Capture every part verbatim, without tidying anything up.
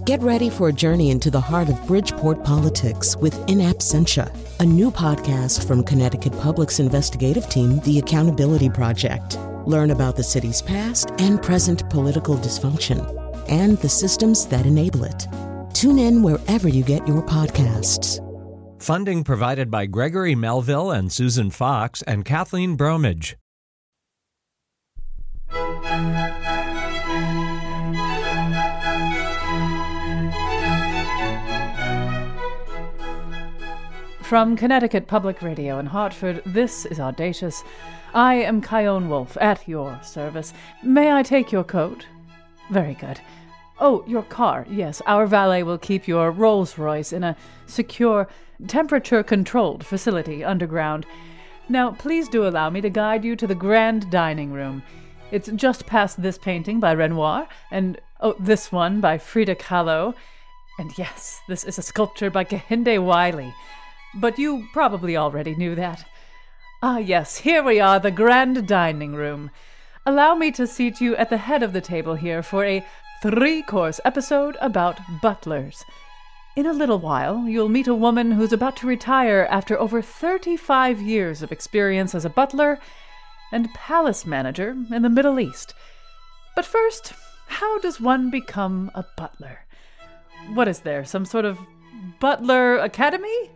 Get ready for a journey into the heart of Bridgeport politics with In Absentia, a new podcast from Connecticut Public's investigative team, The Accountability Project. Learn about the city's past and present political dysfunction and the systems that enable it. Tune in wherever you get your podcasts. Funding provided by Gregory Melville and Susan Fox and Kathleen Bromage. From Connecticut Public Radio in Hartford, this is Audacious. I am Kyone Wolfe, at your service. May I take your coat? Very good. Oh, your car. Yes, our valet will keep your Rolls-Royce in a secure, temperature-controlled facility underground. Now, please do allow me to guide you to the grand dining room. It's just past this painting by Renoir, and, oh, this one by Frida Kahlo. And yes, this is a sculpture by Kehinde Wiley. But you probably already knew that. Ah, yes, here we are, the grand dining room. Allow me to seat you at the head of the table here for a three-course episode about butlers. In a little while, you'll meet a woman who's about to retire after over thirty-five years of experience as a butler and palace manager in the Middle East. But first, how does one become a butler? What is there, some sort of butler academy?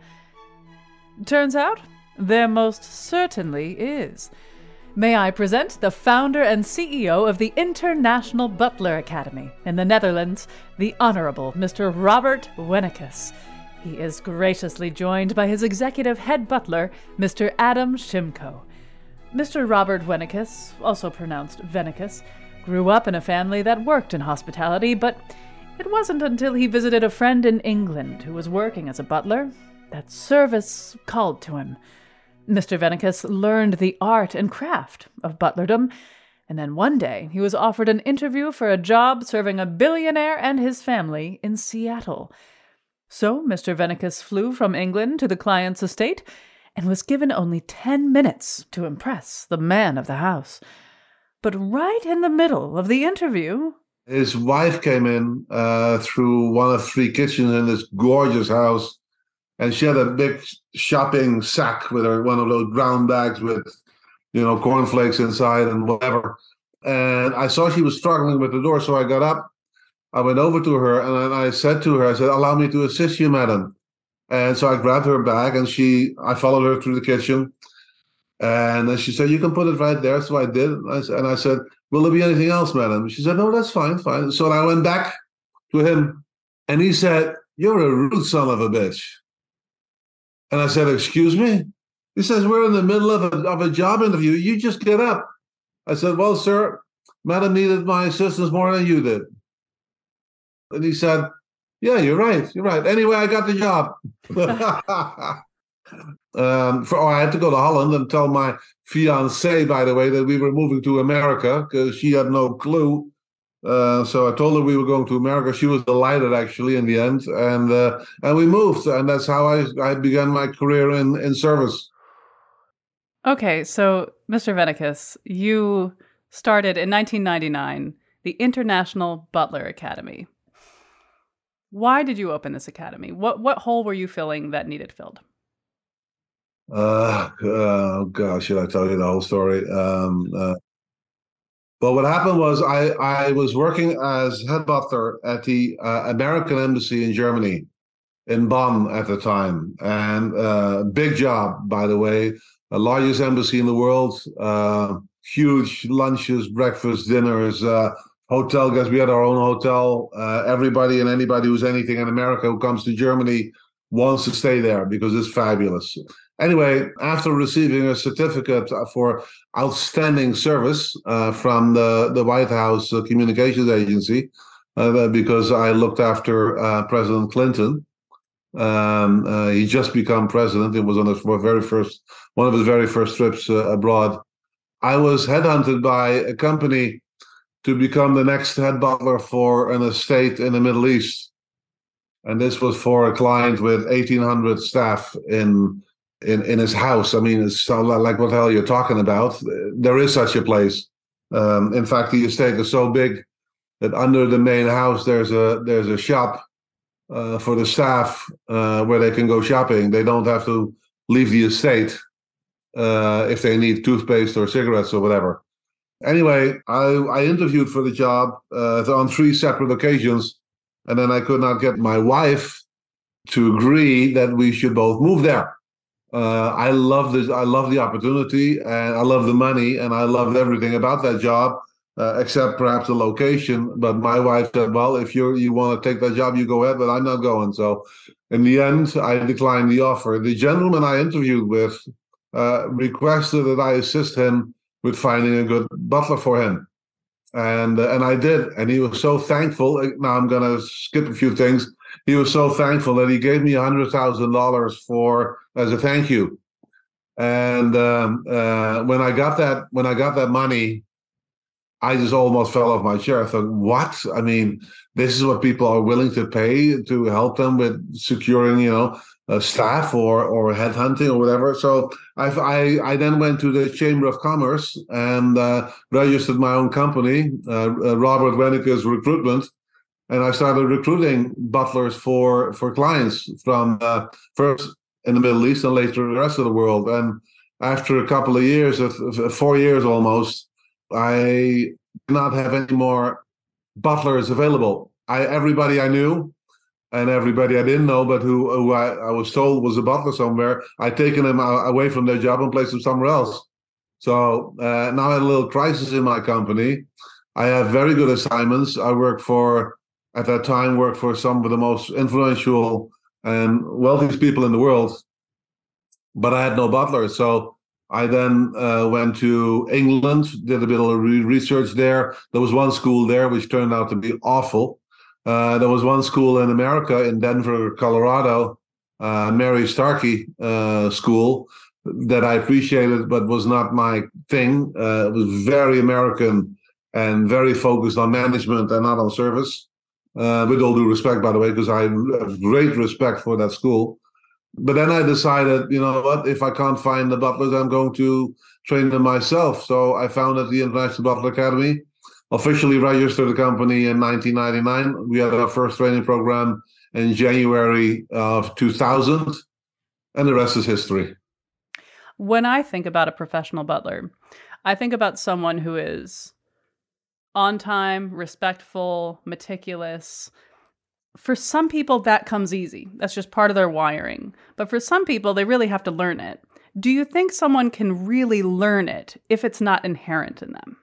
Turns out, there most certainly is. May I present the founder and C E O of the International Butler Academy in the Netherlands, the Honorable Mister Robert Wennekes. He is graciously joined by his executive head butler, Mister Adam Shimko. Mister Robert Wennekes, also pronounced Wennekes, grew up in a family that worked in hospitality, but it wasn't until he visited a friend in England who was working as a butler that service called to him. Mister Wennekes learned the art and craft of butlerdom, and then one day he was offered an interview for a job serving a billionaire and his family in Seattle. So Mister Wennekes flew from England to the client's estate and was given only ten minutes to impress the man of the house. But right in the middle of the interview, his wife came in uh, through one of three kitchens in this gorgeous house. And she had a big shopping sack with her, one of those brown bags with, you know, cornflakes inside and whatever. And I saw she was struggling with the door, so I got up. I went over to her and I said to her, I said, "Allow me to assist you, madam." And so I grabbed her bag and she, I followed her through the kitchen. And then she said, "You can put it right there." So I did. And I said, "Will there be anything else, madam?" She said, "No, that's fine, fine." So I went back to him and he said, "You're a rude son of a bitch." And I said, "Excuse me?" He says, "We're in the middle of a, of a job interview. You just get up." I said, "Well, sir, madam needed my assistance more than you did." And he said, "Yeah, you're right. You're right. Anyway, I got the job." um, for, oh, I had to go to Holland and tell my fiancée, by the way, that we were moving to America because she had no clue. Uh, so I told her we were going to America. She was delighted, actually, in the end, and uh, and we moved, and that's how I I began my career in, in service. Okay, so Mister Wennekes, you started in nineteen ninety-nine the International Butler Academy. Why did you open this academy? What what hole were you filling that needed filled? Uh, oh gosh, should I tell you the whole story? Um, uh, Well, what happened was I, I was working as head butler at the uh, American Embassy in Germany, in Bonn at the time. And uh, big job, by the way, the largest embassy in the world, uh, huge lunches, breakfast, dinners, uh, hotel guests. We had our own hotel. Uh, everybody and anybody who's anything in America who comes to Germany wants to stay there because it's fabulous. Anyway, after receiving a certificate for outstanding service uh, from the, the White House uh, Communications Agency, uh, because I looked after uh, President Clinton. Um, uh, he just become president. It was on his very first, one of his very first trips uh, abroad. I was headhunted by a company to become the next head butler for an estate in the Middle East. And this was for a client with eighteen hundred staff in in in his house. I mean, it's like what the hell you're talking about. There is such a place. Um, in fact, the estate is so big that under the main house there's a there's a shop uh, for the staff uh, where they can go shopping. They don't have to leave the estate uh, if they need toothpaste or cigarettes or whatever. Anyway, I, I interviewed for the job uh, on three separate occasions, and then I could not get my wife to agree that we should both move there. Uh, I love this. I love the opportunity, and I love the money, and I loved everything about that job, uh, except perhaps the location. But my wife said, "Well, if you you want to take that job, you go ahead, but I'm not going." So, in the end, I declined the offer. The gentleman I interviewed with uh, requested that I assist him with finding a good butler for him. And uh, and I did. And he was so thankful. Now I'm going to skip a few things. He was so thankful that he gave me one hundred thousand dollars for as a thank you. And um, uh, when I got that, when I got that money, I just almost fell off my chair. I thought, what? I mean, this is what people are willing to pay to help them with securing, you know, uh, staff or or headhunting or whatever. So I, I I then went to the Chamber of Commerce and uh, registered my own company, uh, uh, Robert Wenneke's Recruitment, and I started recruiting butlers for for clients from uh, first in the Middle East and later the rest of the world. And after a couple of years, of, of four years almost, I did not have any more butlers available. I everybody I knew and everybody I didn't know, but who, who I, I was told was a butler somewhere, I'd taken them away from their job and placed them somewhere else. So uh, now I had a little crisis in my company. I have very good assignments. I work for, at that time, worked for some of the most influential and wealthiest people in the world, but I had no butlers. So I then uh, went to England, did a bit of re- research there. There was one school there which turned out to be awful. Uh, there was one school in America, in Denver, Colorado, uh, Mary Starkey uh, School, that I appreciated, but was not my thing. Uh, it was very American and very focused on management and not on service. Uh, with all due respect, by the way, because I have great respect for that school. But then I decided, you know what, if I can't find the butlers, I'm going to train them myself. So I founded the International Butler Academy, officially registered the company in nineteen ninety-nine. We had our first training program in January of two thousand, and the rest is history. When I think about a professional butler, I think about someone who is on time, respectful, meticulous. For some people, that comes easy. That's just part of their wiring. But for some people, they really have to learn it. Do you think someone can really learn it if it's not inherent in them?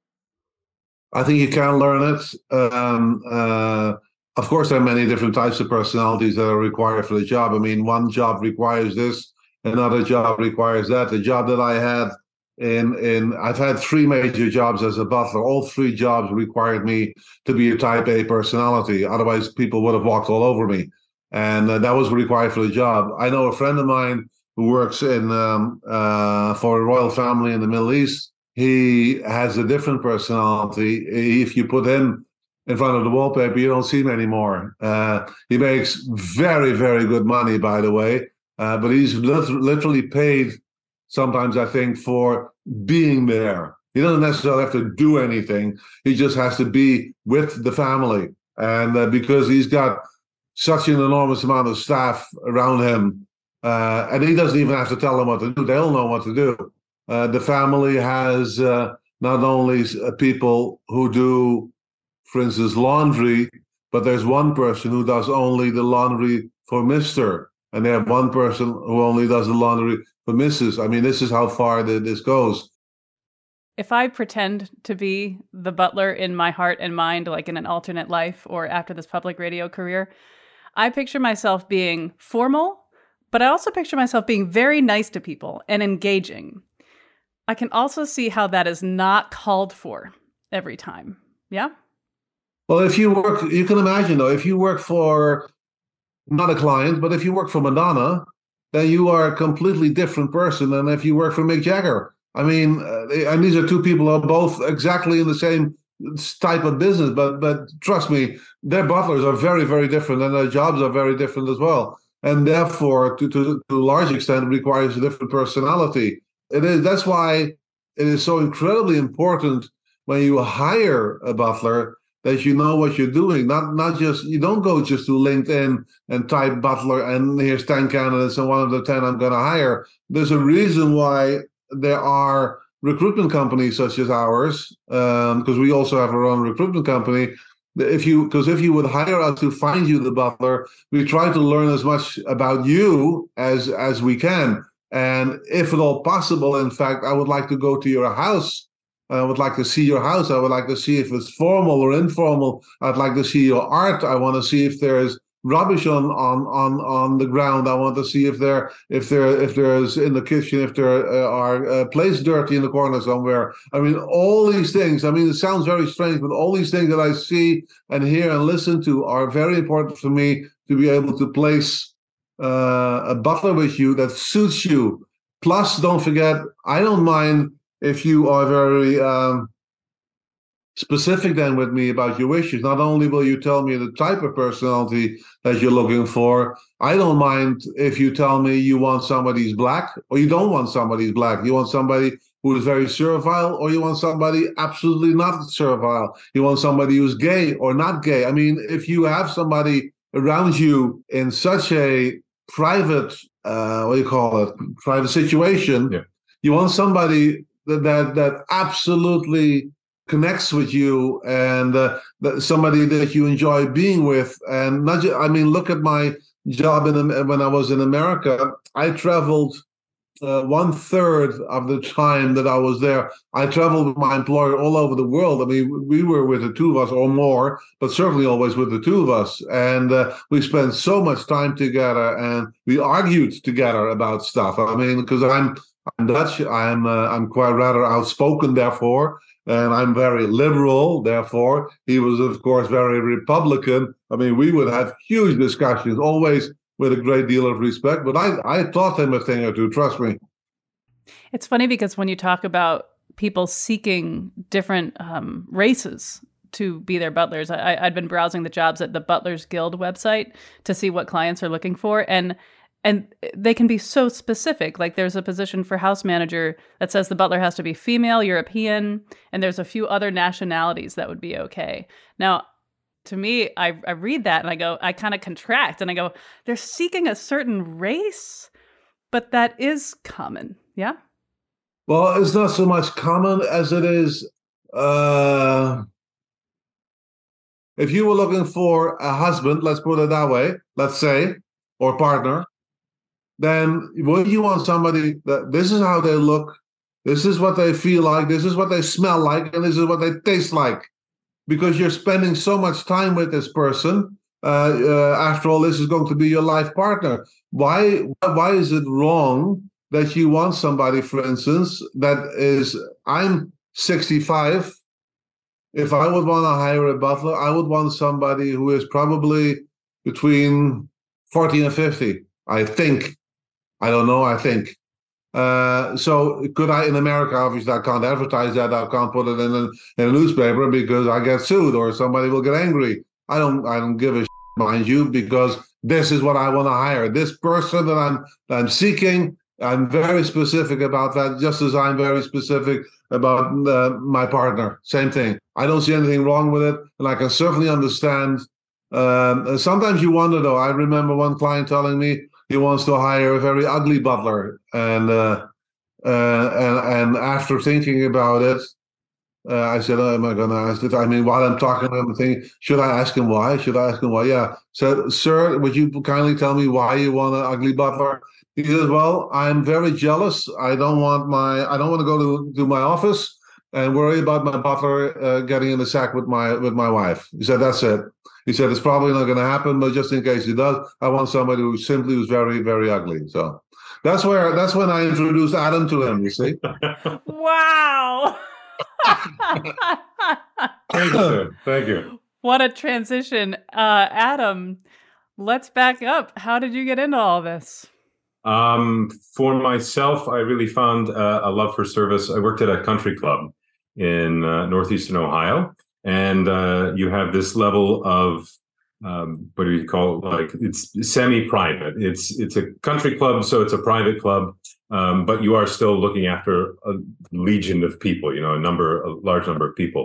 I think you can learn it. Um, uh, of course, there are many different types of personalities that are required for the job. I mean, one job requires this, another job requires that. The job that I had in, in I've had three major jobs as a butler. All three jobs required me to be a type A personality. Otherwise, people would have walked all over me. And uh, that was required for the job. I know a friend of mine who works in um, uh, for a royal family in the Middle East. He has a different personality. If you put him in front of the wallpaper, you don't see him anymore. Uh, he makes very, very good money, by the way, uh, but he's lit- literally paid sometimes, I think, for being there. He doesn't necessarily have to do anything. He just has to be with the family. And uh, because he's got such an enormous amount of staff around him, uh, and he doesn't even have to tell them what to do. They'll know what to do. Uh, the family has uh, not only uh, people who do, for instance, laundry, but there's one person who does only the laundry for Mister And they have one person who only does the laundry for Missus I mean, this is how far the, this goes. If I pretend to be the butler in my heart and mind, like in an alternate life or after this public radio career, I picture myself being formal, but I also picture myself being very nice to people and engaging. I can also see how that is not called for every time. Yeah? Well, if you work, you can imagine, though, if you work for not a client, but if you work for Madonna, then you are a completely different person than if you work for Mick Jagger. I mean, uh, and these are two people who are both exactly in the same type of business, but but trust me, their butlers are very, very different, and their jobs are very different as well. And therefore, to, to, to a large extent, requires a different personality. It is that's why it is so incredibly important when you hire a butler that you know what you're doing. Not not just you don't go just to LinkedIn and type butler and here's ten candidates and one of the ten I'm going to hire. There's a reason why there are recruitment companies such as ours, because um, we also have our own recruitment company. If you because if you would hire us to find you the butler, we try to learn as much about you as as we can. And if at all possible, in fact, I would like to go to your house. I would like to see your house. I would like to see if it's formal or informal. I'd like to see your art. I want to see if there's rubbish on on on on the ground. I want to see if there if there if there's in the kitchen, if there uh, are uh, plates dirty in the corner somewhere. I mean, all these things. I mean, it sounds very strange, but all these things that I see and hear and listen to are very important for me to be able to place uh, a butler with you that suits you. Plus, don't forget, I don't mind if you are very um, specific then with me about your wishes. Not only will you tell me the type of personality that you're looking for, I don't mind if you tell me you want somebody who's black or you don't want somebody who's black. You want somebody who is very servile or you want somebody absolutely not servile. You want somebody who's gay or not gay. I mean, if you have somebody around you in such a private, uh, what do you call it, private situation, yeah. You want somebody that that, that absolutely connects with you and uh, that somebody that you enjoy being with. And not just, I mean, look at my job in when I was in America. I traveled uh, one third of the time that I was there. I traveled with my employer all over the world. I mean, we were with the two of us or more, but certainly always with the two of us. And uh, we spent so much time together and we argued together about stuff. I mean, because I'm, I'm Dutch, I'm, uh, I'm quite rather outspoken, therefore. And I'm very liberal, therefore. He was, of course, very Republican. I mean, we would have huge discussions, always with a great deal of respect. But I, I taught him a thing or two, trust me. It's funny because when you talk about people seeking different um, races to be their butlers, I, I'd been browsing the jobs at the Butlers Guild website to see what clients are looking for. And And they can be so specific. Like there's a position for house manager that says the butler has to be female, European, and there's a few other nationalities that would be okay. Now, to me, I, I read that and I go, I kind of contract and I go, they're seeking a certain race, but that is common. Yeah. Well, it's not so much common as it is. Uh, if you were looking for a husband, let's put it that way, let's say, or partner, then would you want somebody that this is how they look, this is what they feel like, this is what they smell like, and this is what they taste like? Because you're spending so much time with this person. Uh, uh, after all, this is going to be your life partner. Why, why is it wrong that you want somebody, for instance, that is, I'm sixty-five. If I would want to hire a butler, I would want somebody who is probably between forty and fifty, I think. I don't know, I think. Uh, so could I, in America, obviously I can't advertise that, I can't put it in a, in a newspaper because I get sued or somebody will get angry. I don't I don't give a shit, mind you, because this is what I want to hire. This person that I'm, that I'm seeking, I'm very specific about that, just as I'm very specific about uh, my partner. Same thing. I don't see anything wrong with it, and I can certainly understand. Um, sometimes you wonder, though. I remember one client telling me he wants to hire a very ugly butler, and uh, uh, and and after thinking about it, uh, I said, oh, "Am I going to ask it?" I mean, while I'm talking to him, I'm thinking, should I ask him why? Should I ask him why? Yeah. So, sir, would you kindly tell me why you want an ugly butler? He says, "Well, I'm very jealous. I don't want my I don't want to go to, to my office and worry about my butler uh, getting in the sack with my with my wife." He said, "That's it." He said, "It's probably not going to happen, but just in case he does, I want somebody who simply was very, very ugly." So that's where that's when I introduced Adam to him. You see? Wow! Thank you. Thank you. What a transition, uh, Adam. Let's back up. How did you get into all this? Um, for myself, I really found uh, a love for service. I worked at a country club in uh, northeastern Ohio. And uh, you have this level of um, what do you call it? Like it's semi-private. It's it's a country club, so it's a private club, um, but you are still looking after a legion of people. You know, a number, a large number of people.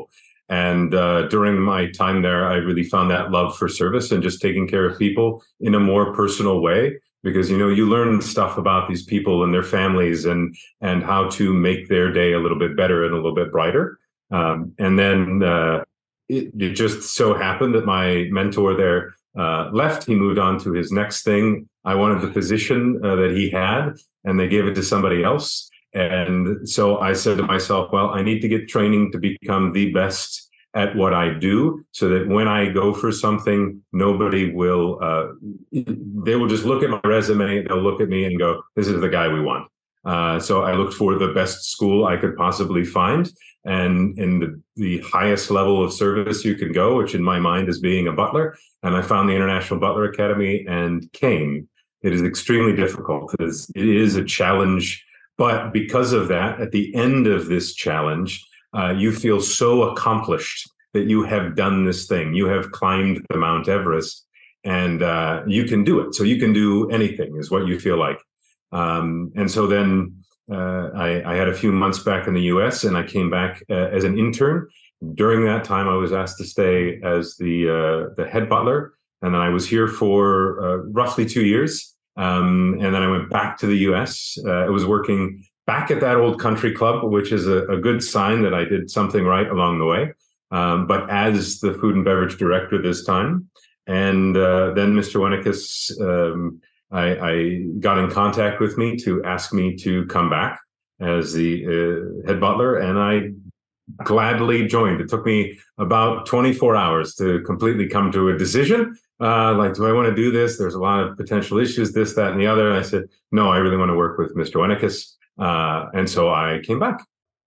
And uh, during my time there, I really found that love for service and just taking care of people in a more personal way. Because, you know, you learn stuff about these people and their families and and how to make their day a little bit better and a little bit brighter. Um, and then uh, it, it just so happened that my mentor there uh, left. He moved on to his next thing. I wanted the position uh, that he had, and they gave it to somebody else. And so I said to myself, well, I need to get training to become the best at what I do, so that when I go for something, nobody will, uh, they will just look at my resume, they'll look at me and go, this is the guy we want. Uh, so I looked for the best school I could possibly find, and in the, the highest level of service you can go, which in my mind is being a butler. And I found the International Butler Academy and came. It is extremely difficult. It is, it is a challenge, but because of that, at the end of this challenge, Uh, you feel so accomplished that you have done this thing. You have climbed the Mount Everest, and uh, you can do it. So you can do anything is what you feel like. Um, and so then uh, I, I had a few months back in the U S, and I came back uh, as an intern. During that time, I was asked to stay as the uh, the head butler. And then I was here for uh, roughly two years. Um, and then I went back to the U S. Uh, I was working back at that old country club, which is a, a good sign that I did something right along the way, um, but as the food and beverage director this time. And uh, then Mister Wennekes, um, I, I got in contact with me to ask me to come back as the uh, head butler, and I gladly joined. It took me about twenty-four hours to completely come to a decision. Uh, like, do I want to do this? There's a lot of potential issues, this, that, and the other. And I said, no, I really want to work with Mister Wennekes. Uh, and so I came back.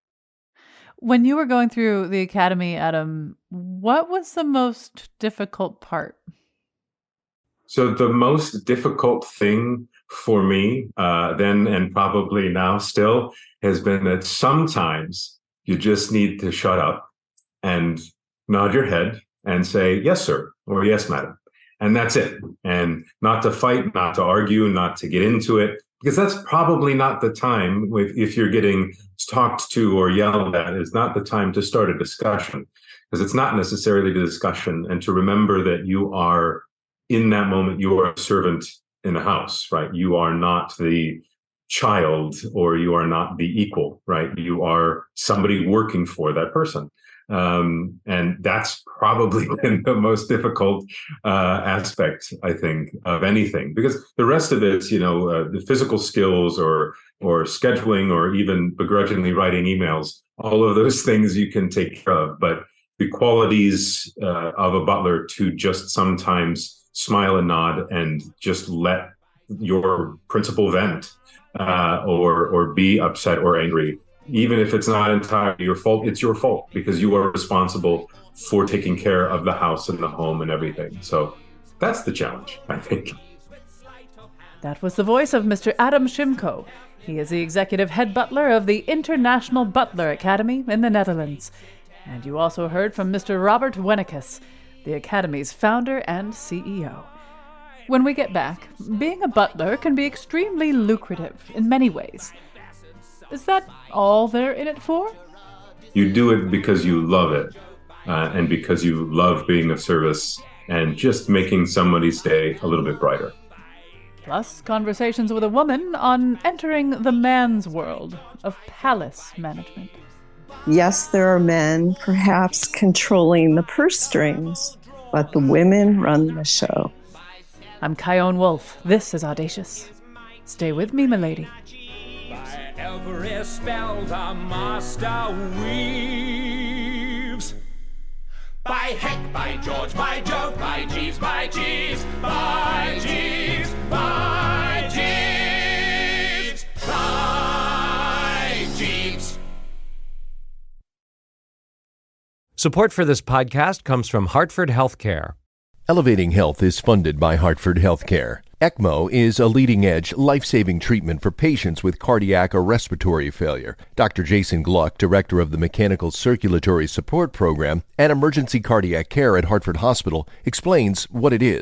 When you were going through the academy, Adam, what was the most difficult part? So the most difficult thing for me uh, then, and probably now still, has been that sometimes you just need to shut up and nod your head and say, yes, sir, or yes, madam. And that's it. And not to fight, not to argue, not to get into it. Because that's probably not the time, with, if you're getting talked to or yelled at, is not the time to start a discussion. Because it's not necessarily the discussion. And to remember that you are, in that moment, you are a servant in the house, right? You are not the child, or you are not the equal, right? You are somebody working for that person. Um, and that's probably been the most difficult uh, aspect, I think, of anything, because the rest of it, you know, uh, the physical skills or or scheduling or even begrudgingly writing emails, all of those things you can take care of. But the qualities uh, of a butler to just sometimes smile and nod and just let your principal vent uh, or or be upset or angry. Even if it's not entirely your fault, it's your fault because you are responsible for taking care of the house and the home and everything. So that's the challenge, I think. That was the voice of Mister Adam Shimko. He is the executive head butler of the International Butler Academy in the Netherlands. And you also heard from Mister Robert Wennekes, the Academy's founder and C E O. When we get back, being a butler can be extremely lucrative in many ways. Is that all they're in it for? You do it because you love it, uh, and because you love being of service and just making somebody's day a little bit brighter. Plus, conversations with a woman on entering the man's world of palace management. Yes, there are men perhaps controlling the purse strings, but the women run the show. I'm Kyone Wolf. This is Audacious. Stay with me, milady. Every spell the master weaves. By heck, by George, by Jove, by Jeeves, by Jeeves, by Jeeves, by Jeeves, by Jeeves. Support for this podcast comes from Hartford Healthcare. Elevating Health is funded by Hartford Healthcare. ECMO is a leading-edge, life-saving treatment for patients with cardiac or respiratory failure. Doctor Jason Gluck, director of the Mechanical Circulatory Support Program and Emergency Cardiac Care at Hartford Hospital, explains what it is.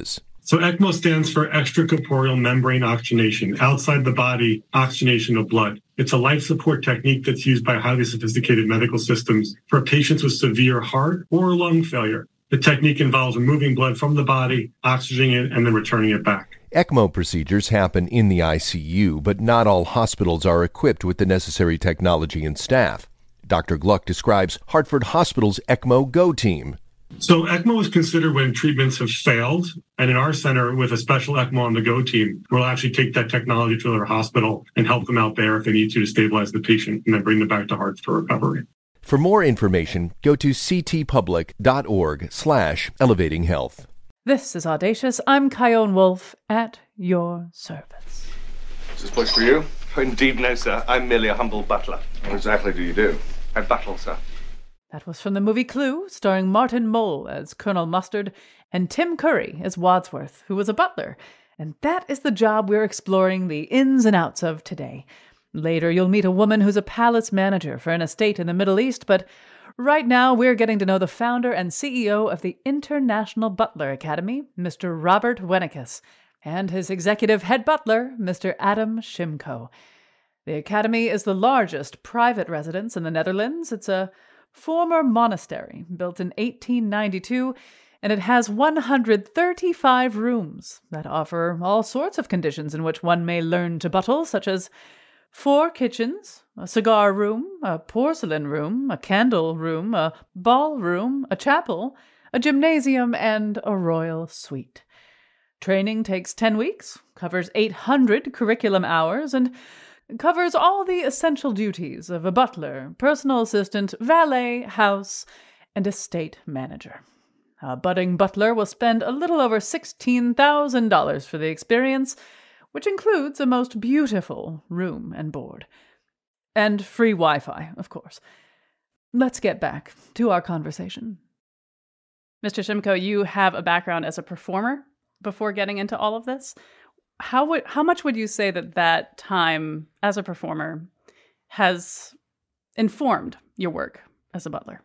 So ECMO stands for extracorporeal membrane oxygenation, outside the body oxygenation of blood. It's a life support technique that's used by highly sophisticated medical systems for patients with severe heart or lung failure. The technique involves removing blood from the body, oxygenating it, and then returning it back. ECMO procedures happen in the I C U, but not all hospitals are equipped with the necessary technology and staff. Doctor Gluck describes Hartford Hospital's ECMO Go team. So ECMO is considered when treatments have failed. And in our center, with a special ECMO on the Go team, we'll actually take that technology to their hospital and help them out there if they need to to stabilize the patient and then bring them back to Hartford for recovery. For more information, go to ctpublic.org slash elevating health. This is Audacious. I'm Kyone Wolf at your service. Is this place for you? Indeed, no, sir. I'm merely a humble butler. What exactly do you do? I battle, sir. That was from the movie Clue, starring Martin Mull as Colonel Mustard and Tim Curry as Wadsworth, who was a butler. And that is the job we're exploring the ins and outs of today. Later, you'll meet a woman who's a palace manager for an estate in the Middle East, but right now we're getting to know the founder and C E O of the International Butler Academy, Mister Robert Wennicus, and his executive head butler, Mister Adam Shimko. The Academy is the largest private residence in the Netherlands. It's a former monastery built in eighteen ninety-two, and it has one hundred thirty-five rooms that offer all sorts of conditions in which one may learn to buttle, such as four kitchens, a cigar room, a porcelain room, a candle room, a ballroom, a chapel, a gymnasium, and a royal suite. Training takes ten weeks, covers eight hundred curriculum hours, and covers all the essential duties of a butler, personal assistant, valet, house, and estate manager. A budding butler will spend a little over sixteen thousand dollars for the experience, which includes a most beautiful room and board. And free Wi-Fi, of course. Let's get back to our conversation. Mister Shimko, you have a background as a performer before getting into all of this. How would how much would you say that that time as a performer has informed your work as a butler?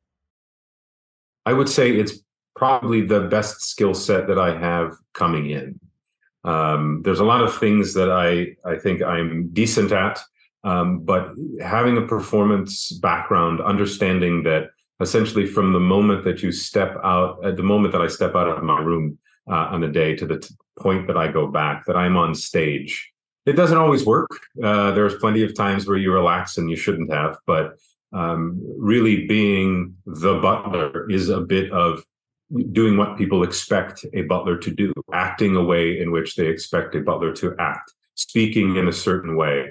I would say it's probably the best skill set that I have coming in. Um, there's a lot of things that I, I think I'm decent at, um, but having a performance background, understanding that essentially from the moment that you step out, at the moment that I step out of my room uh, on the day to the t- point that I go back, that I'm on stage. It doesn't always work. Uh, there's plenty of times where you relax and you shouldn't have, but um, really being the butler is a bit of doing what people expect a butler to do, acting a way in which they expect a butler to act, speaking in a certain way.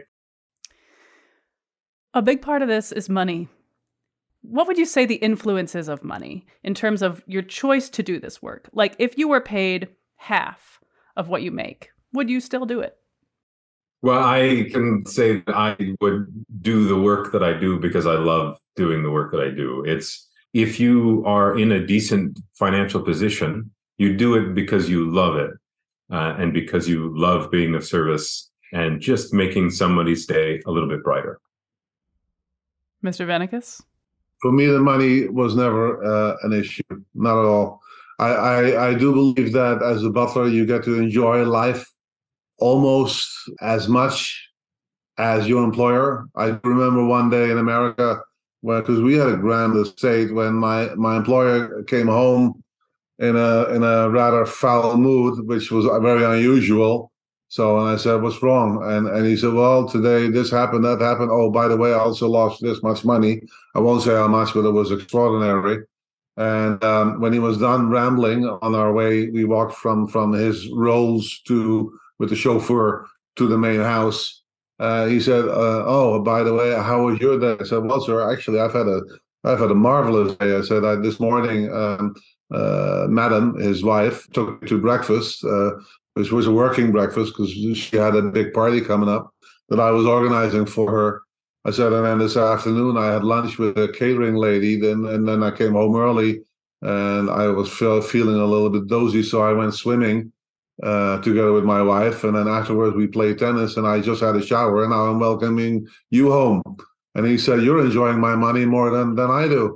A big part of this is money. What would you say the influences of money in terms of your choice to do this work? Like if you were paid half of what you make, would you still do it? Well, I can say that I would do the work that I do because I love doing the work that I do. It's if you are in a decent financial position, you do it because you love it uh, and because you love being of service and just making somebody's day a little bit brighter. Mister Wennicus? For me, the money was never uh, an issue, not at all. I, I, I do believe that as a butler, you get to enjoy life almost as much as your employer. I remember one day in America, well, because we had a grand estate, when my, my employer came home in a in a rather foul mood, which was very unusual. So and I said, "What's wrong?" And and he said, "Well, today this happened, that happened. Oh, by the way, I also lost this much money. I won't say how much, but it was extraordinary." And um, when he was done rambling on our way, we walked from from his rolls to with the chauffeur to the main house. Uh, he said, uh, "Oh, by the way, how was your day?" I said, "Well, sir, actually, I've had a, I've had a marvelous day." I said, I, "This morning, um, uh, Madam, his wife, took me to breakfast, uh, which was a working breakfast because she had a big party coming up that I was organizing for her." I said, "And then this afternoon, I had lunch with a catering lady. Then, and then I came home early, and I was feel, feeling a little bit dozy, so I went swimming." Uh, together with my wife, and then afterwards we played tennis, and I just had a shower, and now I'm welcoming you home. And he said, "You're enjoying my money more than than I do."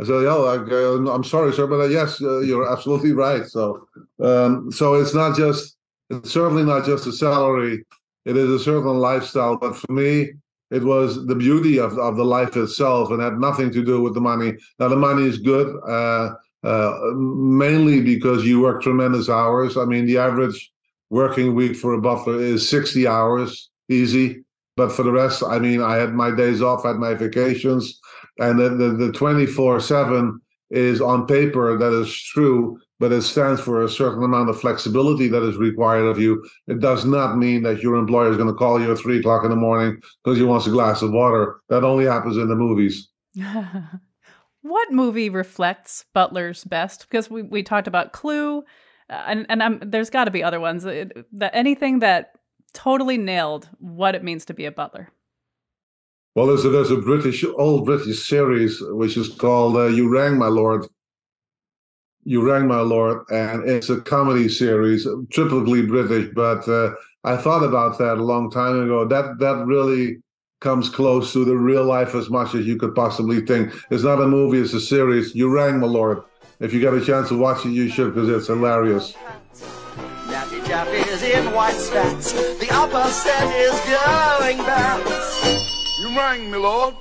I said, "Oh, I, I'm sorry, sir, but uh, yes, uh, you're absolutely right." So, um, so it's not just, it's certainly not just a salary. It is a certain lifestyle. But for me, it was the beauty of of the life itself, and had nothing to do with the money. Now, the money is good, uh, uh, mainly because you work tremendous hours. I mean, the average working week for a butler is sixty hours, easy. But for the rest, I mean, I had my days off, I had my vacations. And the, the, the twenty-four seven is on paper, that is true, but it stands for a certain amount of flexibility that is required of you. It does not mean that your employer is going to call you at three o'clock in the morning because he wants a glass of water. That only happens in the movies. What movie reflects butlers best? Because we, we talked about Clue, uh, and, and I'm, there's got to be other ones. It, that anything that totally nailed what it means to be a butler. Well, there's a, there's a British, old British series which is called uh, You Rang My Lord. You Rang My Lord, and it's a comedy series, typically British, but uh, I thought about that a long time ago. That that really comes close to the real life as much as you could possibly think. It's not a movie, it's a series. You Rang My Lord. If you get a chance to watch it, you should, because it's hilarious. Nappy Japp is in white spats. The upper set is going bats. You rang, my lord.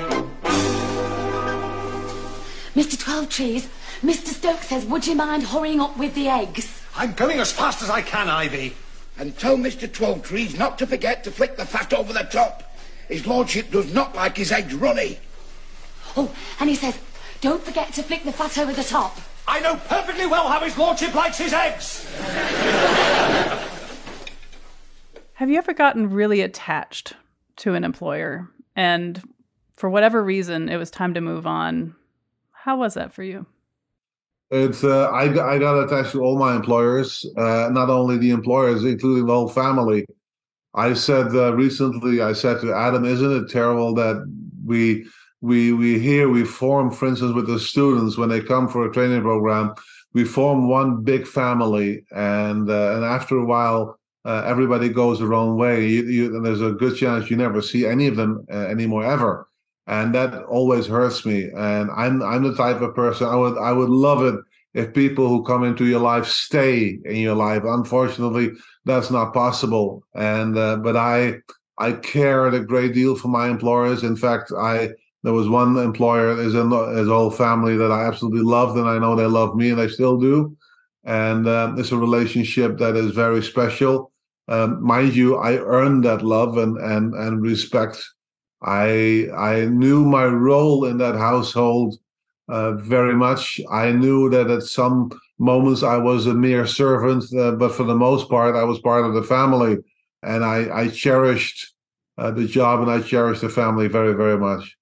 Mister Twelve Trees, Mister Stokes says, would you mind hurrying up with the eggs? I'm going as fast as I can, Ivy. And tell Mister Twelve Trees not to forget to flick the fat over the top. His lordship does not like his eggs runny. Oh, and he says, don't forget to flick the fat over the top. I know perfectly well how his lordship likes his eggs. Have you ever gotten really attached to an employer, and for whatever reason, it was time to move on? How was that for you? It's uh, I, I got attached to all my employers, uh, not only the employers, including the whole family. I said uh, recently, I said to Adam, isn't it terrible that we we we here we form, for instance, with the students when they come for a training program, we form one big family, and uh, and after a while, uh, everybody goes their own way. You, you, and there's a good chance you never see any of them uh, anymore ever, and that always hurts me. And I'm I'm the type of person I would I would love it if people who come into your life stay in your life. Unfortunately, that's not possible. And uh, but I I cared a great deal for my employers. In fact, I there was one employer, his his whole family, that I absolutely loved, and I know they love me, and they still do. And uh, it's a relationship that is very special. Um, mind you, I earned that love and and and respect. I I knew my role in that household uh, very much. I knew that at some moments I was a mere servant, uh, but for the most part, I was part of the family, and I I cherished uh, the job, and I cherished the family very, very much.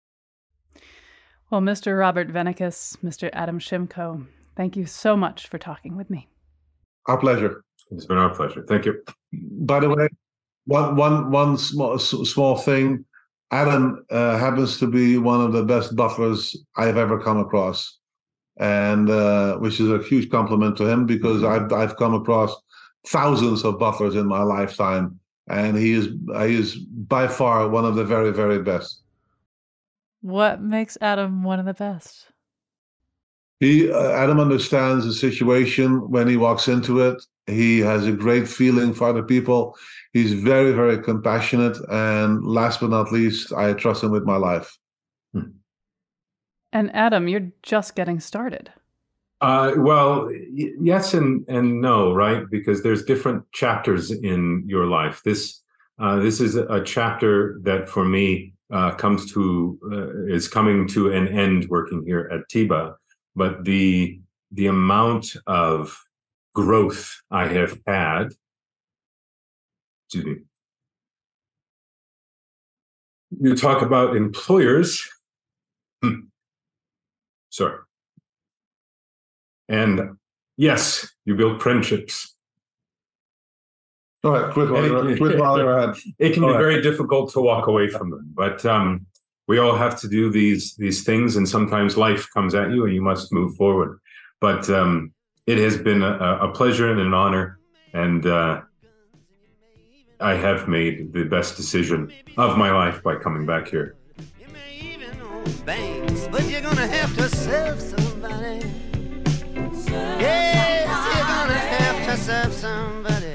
Well, Mister Robert Venekus, Mister Adam Shimko, thank you so much for talking with me. Our pleasure. It's been our pleasure. Thank you. By the way, one one one small small thing. Adam uh, happens to be one of the best butlers I've ever come across, and uh, which is a huge compliment to him, because I've I've come across thousands of butlers in my lifetime, and he is he is by far one of the very, very best. What makes Adam one of the best? He uh, Adam understands the situation when he walks into it. He has a great feeling for other people. He's very, very compassionate. And last but not least, I trust him with my life. Hmm. And Adam, you're just getting started. Uh, well, y- yes and, and no, right? Because there's different chapters in your life. This uh, this is a chapter that for me uh, comes to uh, is coming to an end working here at TIBA. But the the amount of growth I have had, excuse me. You talk about employers. Hmm. Sorry. And yes, you build friendships. All right, quit while you're, quit while you're ahead. It can All be right. very difficult to walk away from them, but um, we all have to do these these things, and sometimes life comes at you, and you must move forward. But um, it has been a, a pleasure and an honor, and uh, I have made the best decision of my life by coming back here. banks, but you're gonna have to serve somebody. Yes, you're gonna have to serve somebody.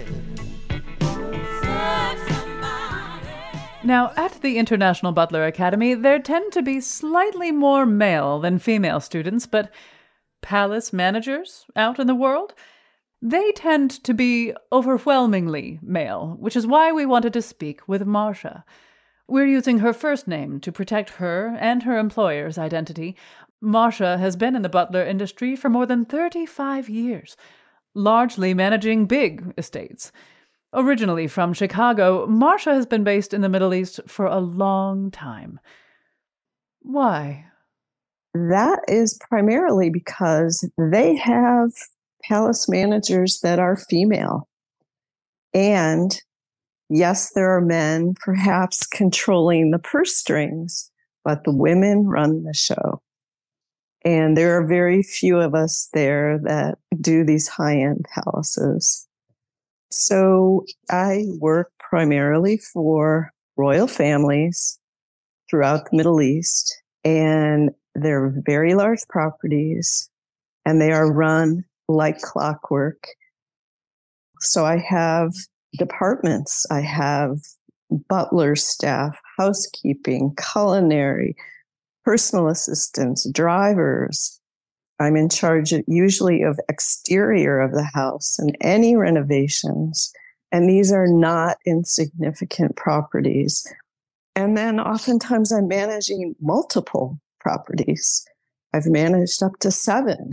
Serve somebody. Now, at the International Butler Academy, there tend to be slightly more male than female students, but palace managers out in the world, they tend to be overwhelmingly male, which is why we wanted to speak with Marcia. We're using her first name to protect her and her employer's identity. Marcia has been in the butler industry for more than thirty-five years, largely managing big estates. Originally from Chicago, Marcia has been based in the Middle East for a long time. Why? That is primarily because they have palace managers that are female. And yes, there are men perhaps controlling the purse strings, but the women run the show. And there are very few of us there that do these high-end palaces. So I work primarily for royal families throughout the Middle East, and they're very large properties, and they are run like clockwork. So I have departments. I have butler staff, housekeeping, culinary, personal assistants, drivers. I'm in charge of, usually of exterior of the house and any renovations. And these are not insignificant properties. And then oftentimes I'm managing multiple properties. I've managed up to seven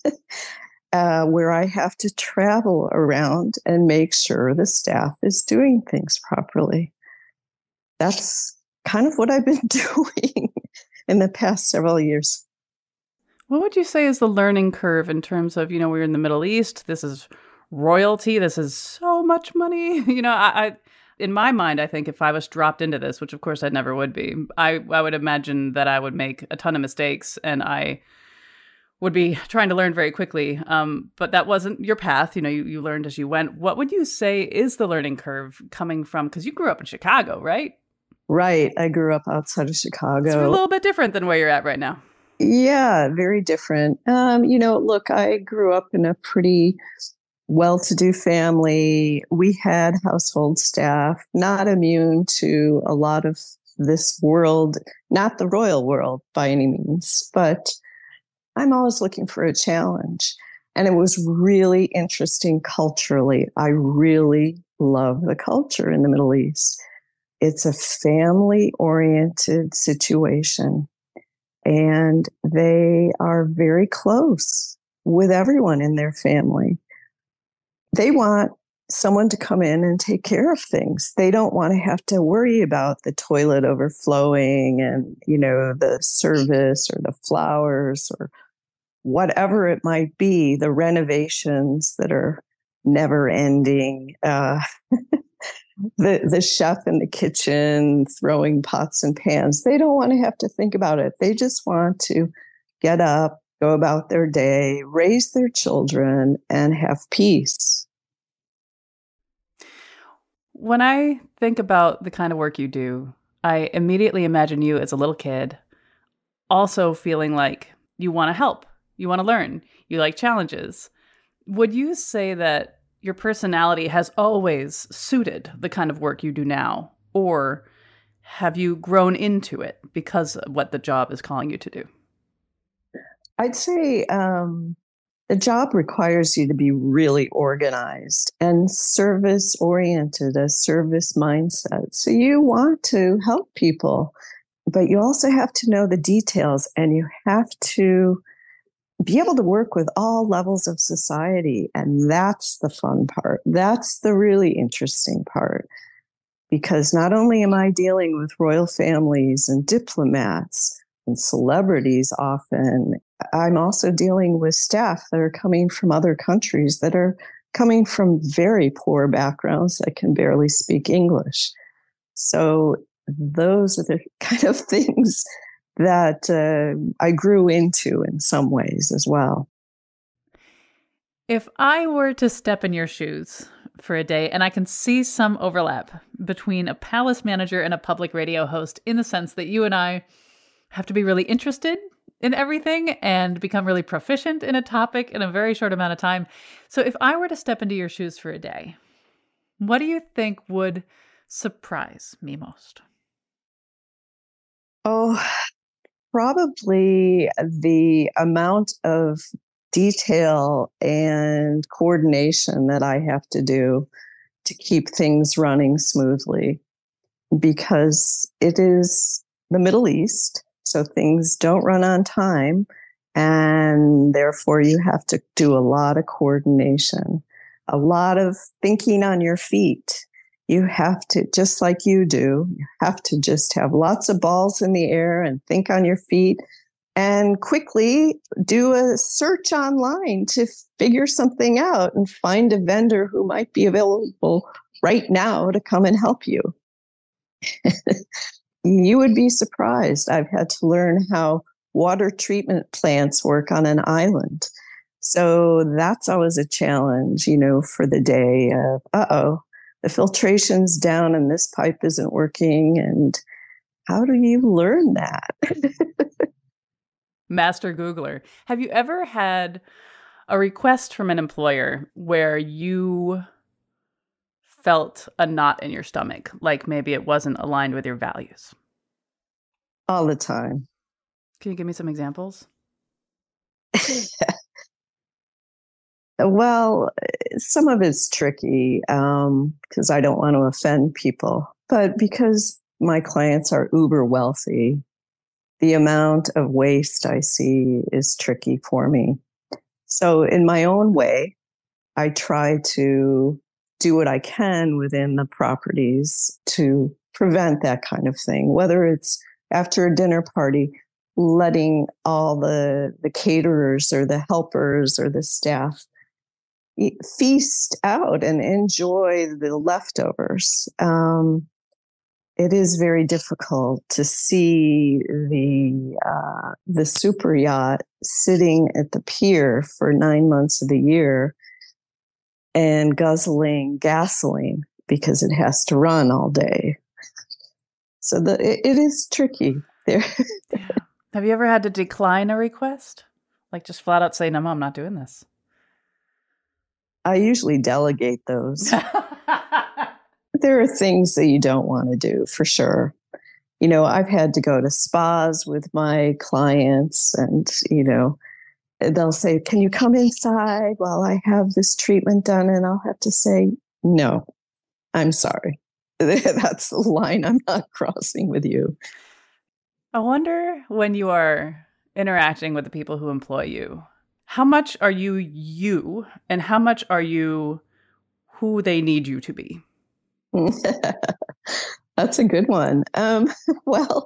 uh, where I have to travel around and make sure the staff is doing things properly. That's kind of what I've been doing in the past several years. What would you say is the learning curve in terms of, you know, we're in the Middle East, this is royalty, this is so much money. You know, I, I in my mind, I think if I was dropped into this, which of course I never would be, I, I would imagine that I would make a ton of mistakes and I would be trying to learn very quickly. Um, but that wasn't your path. You know, you, you learned as you went. What would you say is the learning curve coming from, because you grew up in Chicago, right? Right. I grew up outside of Chicago. It's a little bit different than where you're at right now. Yeah, very different. Um, you know, look, I grew up in a pretty well-to-do family. We had household staff, not immune to a lot of this world, not the royal world by any means, but I'm always looking for a challenge. And it was really interesting culturally. I really love the culture in the Middle East. It's a family-oriented situation. And they are very close with everyone in their family. They want someone to come in and take care of things. They don't want to have to worry about the toilet overflowing and, you know, the service or the flowers or whatever it might be, the renovations that are never ending. Uh, The the chef in the kitchen throwing pots and pans. They don't want to have to think about it. They just want to get up, go about their day, raise their children, and have peace. When I think about the kind of work you do, I immediately imagine you as a little kid, also feeling like you want to help, you want to learn, you like challenges. Would you say that your personality has always suited the kind of work you do now? Or have you grown into it because of what the job is calling you to do? I'd say um, the job requires you to be really organized and service-oriented, a service mindset. So you want to help people, but you also have to know the details and you have to be able to work with all levels of society. And that's the fun part. That's the really interesting part. Because not only am I dealing with royal families and diplomats and celebrities often, I'm also dealing with staff that are coming from other countries that are coming from very poor backgrounds that can barely speak English. So those are the kind of things that uh, I grew into in some ways as well. If I were to step in your shoes for a day, and I can see some overlap between a palace manager and a public radio host in the sense that you and I have to be really interested in everything and become really proficient in a topic in a very short amount of time. So if I were to step into your shoes for a day, what do you think would surprise me most? Oh, probably the amount of detail and coordination that I have to do to keep things running smoothly, because it is the Middle East, so things don't run on time, and therefore you have to do a lot of coordination, a lot of thinking on your feet. You have to, just like you do, you have to just have lots of balls in the air and think on your feet and quickly do a search online to figure something out and find a vendor who might be available right now to come and help you. You would be surprised. I've had to learn how water treatment plants work on an island. So that's always a challenge, you know, for the day of, uh-oh, the filtration's down and this pipe isn't working. And how do you learn that? Master Googler. Have you ever had a request from an employer where you felt a knot in your stomach, like maybe it wasn't aligned with your values? All the time. Can you give me some examples? Well, some of it's tricky um, because I don't want to offend people, but because my clients are uber wealthy, the amount of waste I see is tricky for me. So in my own way, I try to do what I can within the properties to prevent that kind of thing, whether it's after a dinner party, letting all the, the caterers or the helpers or the staff feast out and enjoy the leftovers. Um, it is very difficult to see the uh, the super yacht sitting at the pier for nine months of the year and guzzling gasoline because it has to run all day. So the, it, it is tricky there. Yeah. Have you ever had to decline a request? Like just flat out say, no, I'm not doing this. I usually delegate those. There are things that you don't want to do, for sure. You know, I've had to go to spas with my clients and, you know, they'll say, can you come inside while I have this treatment done? And I'll have to say, no, I'm sorry. That's the line I'm not crossing with you. I wonder when you are interacting with the people who employ you, how much are you you and how much are you who they need you to be? That's a good one. Um, well,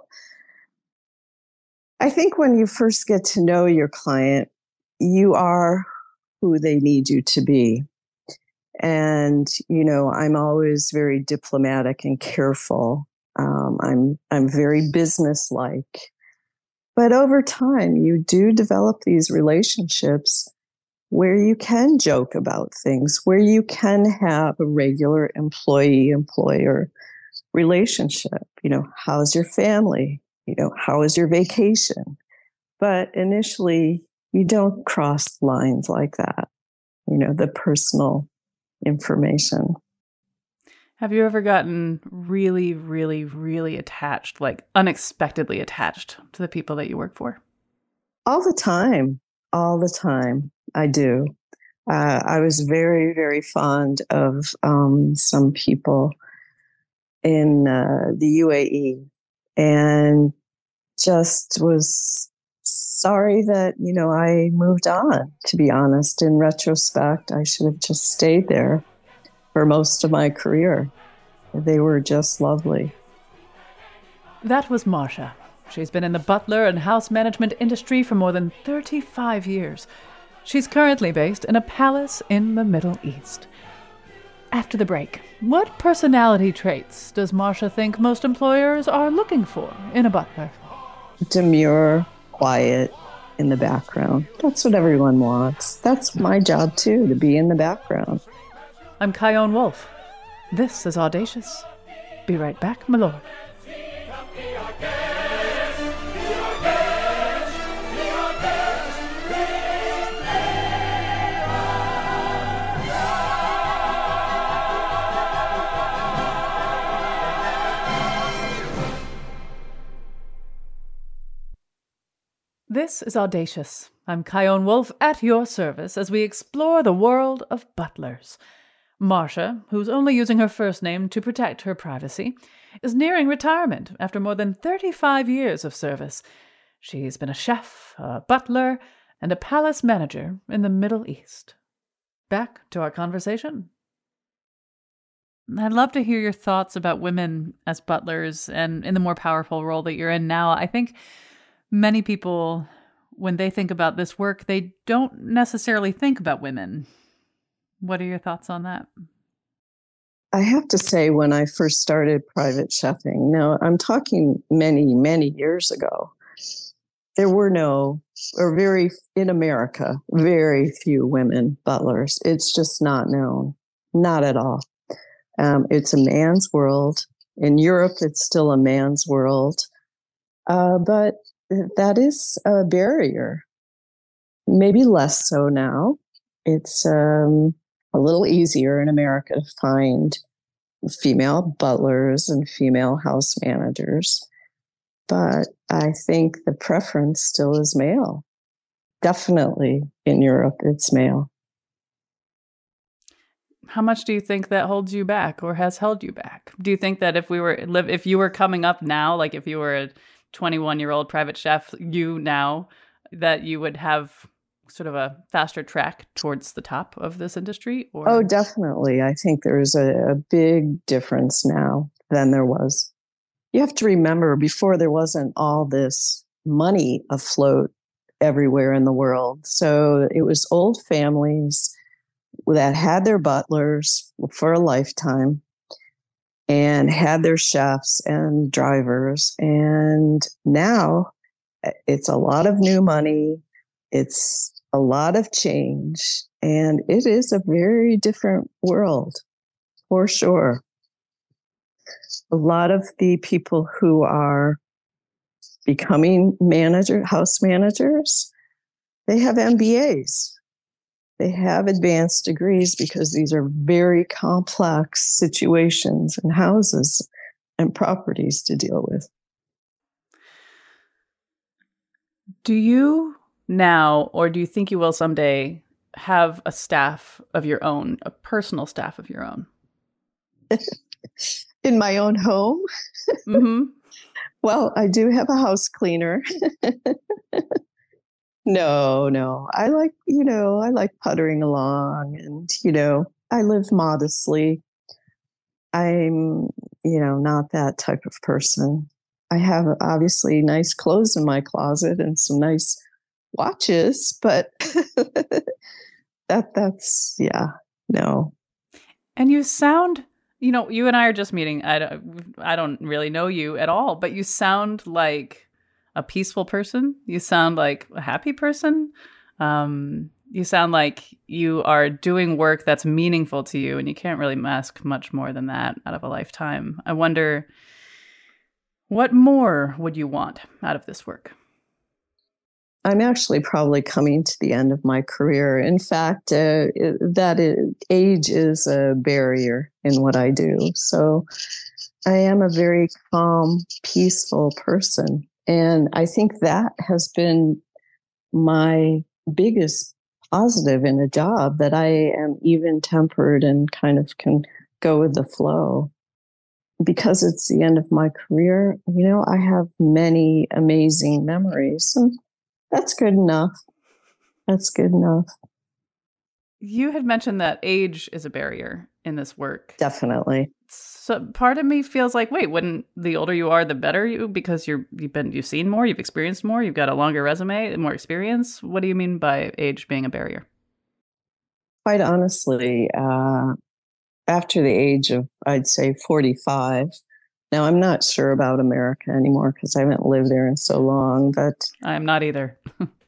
I think when you first get to know your client, you are who they need you to be. And, you know, I'm always very diplomatic and careful. Um, I'm I'm very businesslike. But over time, you do develop these relationships where you can joke about things, where you can have a regular employee-employer relationship. You know, how's your family? You know, how is your vacation? But initially, you don't cross lines like that, you know, the personal information. Have you ever gotten really, really, really attached, like unexpectedly attached to the people that you work for? All the time. All the time. I do. Uh, I was very, very fond of um, some people in uh, the U A E and just was sorry that, you know, I moved on, to be honest. In retrospect, I should have just stayed there for most of my career. They were just lovely. That was Marsha. She's been in the butler and house management industry for more than thirty-five years. She's currently based in a palace in the Middle East. After the break, what personality traits does Marsha think most employers are looking for in a butler? Demure, quiet, in the background. That's what everyone wants. That's my job, too, to be in the background. I'm Chion Wolf. This is Audacious. Be right back, my lord. This is Audacious. I'm Chion Wolf at your service as we explore the world of butlers. Marcia, who's only using her first name to protect her privacy, is nearing retirement after more than thirty-five years of service. She's been a chef, a butler, and a palace manager in the Middle East. Back to our conversation. I'd love to hear your thoughts about women as butlers and in the more powerful role that you're in now. I think many people, when they think about this work, they don't necessarily think about women. What are your thoughts on that? I have to say, when I first started private chefing, now I'm talking many, many years ago, there were no, or very, in America, very few women butlers. It's just not known, not at all. Um, it's a man's world. In Europe, it's still a man's world. Uh, but that is a barrier. Maybe less so now. It's um, a little easier in America to find female butlers and female house managers. But I think the preference still is male. Definitely in Europe, it's male. How much do you think that holds you back or has held you back? Do you think that if we were live, if you were coming up now, like if you were a twenty-one-year-old private chef, you now, that you would have sort of a faster track towards the top of this industry? Or? Oh, definitely. I think there's a, a big difference now than there was. You have to remember, before there wasn't all this money afloat everywhere in the world. So it was old families that had their butlers for a lifetime and had their chefs and drivers. And now it's a lot of new money. It's a lot of change. And it is a very different world, for sure. A lot of the people who are becoming manager, house managers, they have M B As. They have advanced degrees because these are very complex situations and houses and properties to deal with. Do you now, or do you think you will someday, have a staff of your own, a personal staff of your own? In my own home? Mm-hmm. Well, I do have a house cleaner. No, no. I like, you know, I like puttering along and, you know, I live modestly. I'm, you know, not that type of person. I have obviously nice clothes in my closet and some nice watches, but that that's, yeah, no. And you sound, you know, you and I are just meeting. I don't, I don't really know you at all, but you sound like a peaceful person. You sound like a happy person. Um, you sound like you are doing work that's meaningful to you, and you can't really ask much more than that out of a lifetime. I wonder, what more would you want out of this work? I'm actually probably coming to the end of my career. In fact, uh, that is, age is a barrier in what I do. So I am a very calm, peaceful person. And I think that has been my biggest positive in a job, that I am even-tempered and kind of can go with the flow. Because it's the end of my career, you know, I have many amazing memories, and that's good enough. That's good enough. You had mentioned that age is a barrier in this work. Definitely. So part of me feels like, wait, wouldn't the older you are, the better you, because you're you've been you've seen more, you've experienced more, you've got a longer resume, more experience. What do you mean by age being a barrier? Quite honestly, uh, after the age of, I'd say, forty-five. Now, I'm not sure about America anymore because I haven't lived there in so long, but I'm not either.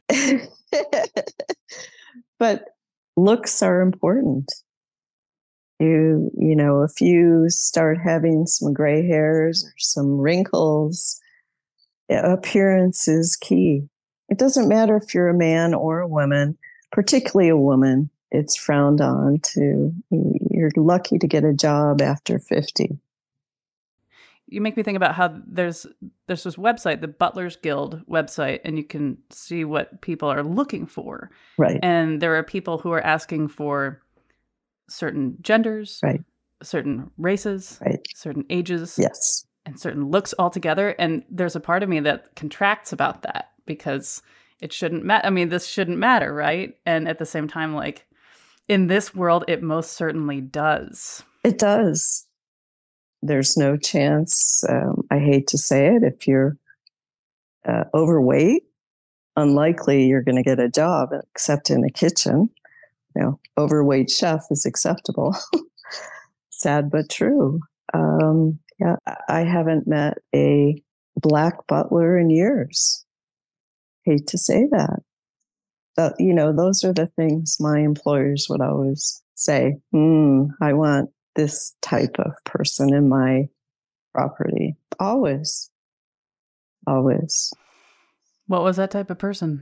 But looks are important. You, you know, if you start having some gray hairs or some wrinkles, appearance is key. It doesn't matter if you're a man or a woman, particularly a woman. It's frowned on to, you're lucky to get a job after fifty. you make me think about how there's there's this website, the Butlers Guild website, and you can see what people are looking for. Right. And there are people who are asking for certain genders, right, certain races, right, certain ages, yes, and certain looks altogether. And there's a part of me that contracts about that because it shouldn't matter. I mean, this shouldn't matter, right? And at the same time, like in this world, it most certainly does. It does. There's no chance, um, I hate to say it, if you're uh, overweight, unlikely you're going to get a job, except in the kitchen. You know, overweight chef is acceptable. Sad but true. Um, yeah, I haven't met a Black butler in years. Hate to say that. But, you know, those are the things my employers would always say, hmm, I want this type of person in my property. Always. Always. What was that type of person?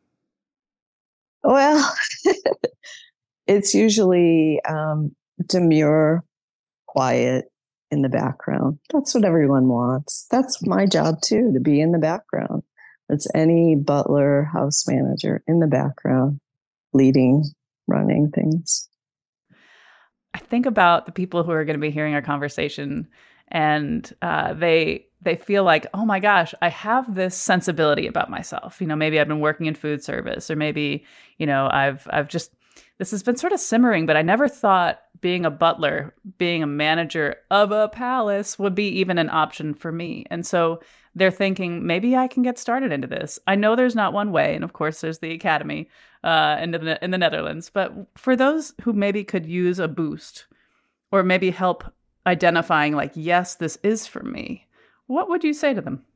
Well, it's usually um, demure, quiet, in the background. That's what everyone wants. That's my job too, to be in the background. It's any butler, house manager in the background, leading, running things. I think about the people who are going to be hearing our conversation, and uh, they they feel like, oh my gosh, I have this sensibility about myself. You know, maybe I've been working in food service, or maybe, you know, I've I've just this has been sort of simmering, but I never thought being a butler, being a manager of a palace would be even an option for me. And so they're thinking, maybe I can get started into this. I know there's not one way. And of course, there's the academy uh, in, the, in the Netherlands. But for those who maybe could use a boost or maybe help identifying like, yes, this is for me, what would you say to them?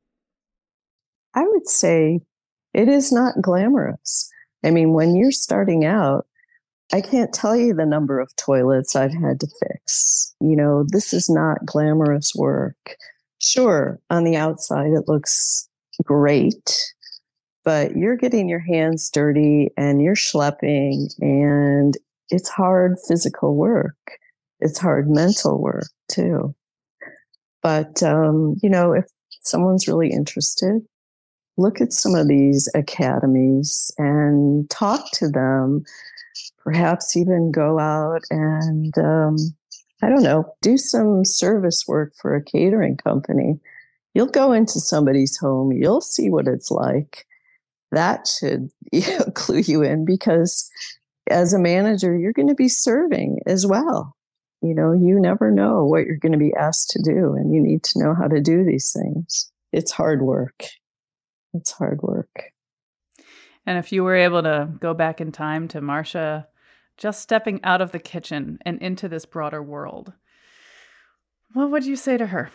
I would say it is not glamorous. I mean, when you're starting out, I can't tell you the number of toilets I've had to fix. You know, this is not glamorous work. Sure, on the outside, it looks great, but you're getting your hands dirty and you're schlepping, and it's hard physical work. It's hard mental work too. But, um, you know, if someone's really interested, look at some of these academies and talk to them. Perhaps even go out and, um, I don't know, do some service work for a catering company. You'll go into somebody's home. You'll see what it's like. That should, you know, clue you in, because as a manager, you're going to be serving as well. You know, you never know what you're going to be asked to do, and you need to know how to do these things. It's hard work. It's hard work. And if you were able to go back in time to Marcia just stepping out of the kitchen and into this broader world, what would you say to her?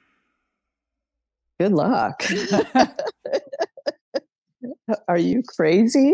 Good luck. Are you crazy?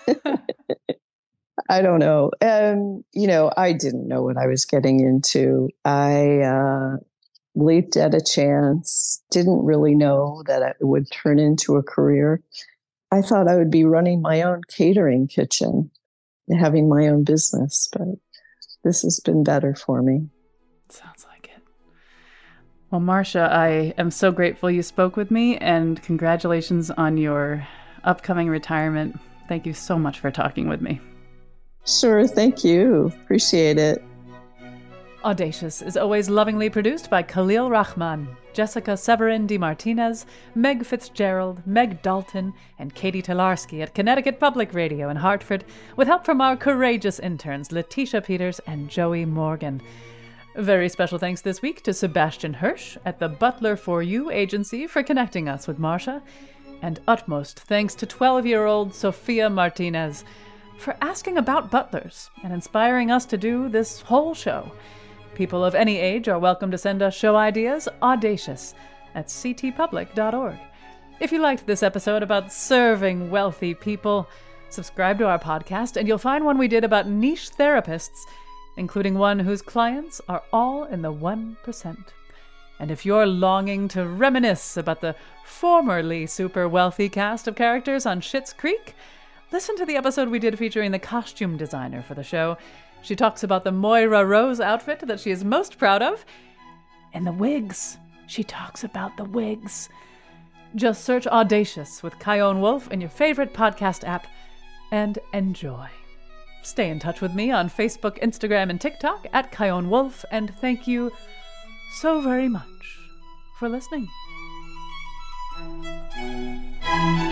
I don't know. Um, you know, I didn't know what I was getting into. I uh, leaped at a chance, didn't really know that it would turn into a career. I thought I would be running my own catering kitchen, having my own business, but this has been better for me. Sounds like it. Well, Marcia, I am so grateful you spoke with me, and congratulations on your upcoming retirement. Thank you so much for talking with me. Sure, thank you. Appreciate it. Audacious is always lovingly produced by Khalil Rahman, Jessica Severin DeMartinez, Meg Fitzgerald, Meg Dalton, and Katie Tolarski at Connecticut Public Radio in Hartford, with help from our courageous interns Letitia Peters and Joey Morgan. Very special thanks this week to Sebastian Hirsch at the Butler for You agency for connecting us with Marcia, and utmost thanks to twelve-year-old Sophia Martinez for asking about butlers and inspiring us to do this whole show. People of any age are welcome to send us show ideas, audacious, at c t public dot org. If you liked this episode about serving wealthy people, subscribe to our podcast and you'll find one we did about niche therapists, including one whose clients are all in the one percent. And if you're longing to reminisce about the formerly super wealthy cast of characters on Schitt's Creek, listen to the episode we did featuring the costume designer for the show. She talks about the Moira Rose outfit that she is most proud of, and the wigs She talks about the wigs. Just search Audacious with Chion Wolf in your favorite podcast app and enjoy. Stay in touch with me on Facebook, Instagram, and TikTok at Chion Wolf, and thank you so very much for listening.